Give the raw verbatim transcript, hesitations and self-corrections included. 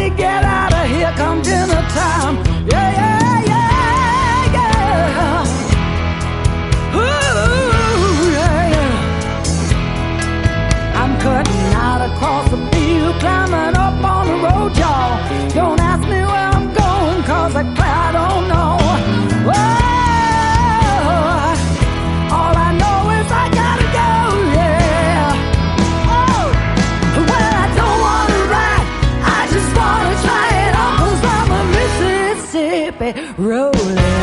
Everybody get out of here, come dinner time. Yeah, yeah, yeah, yeah. Ooh, yeah, yeah. I'm cutting out across the field, climbing up on the road, y'all. Don't ask me where I'm going, cause I, I don't know. Whoa. All I know is I gotta go, yeah. Oh, well, I don't wanna ride, I just wanna try it on, cause I'm a Mississippi rolling.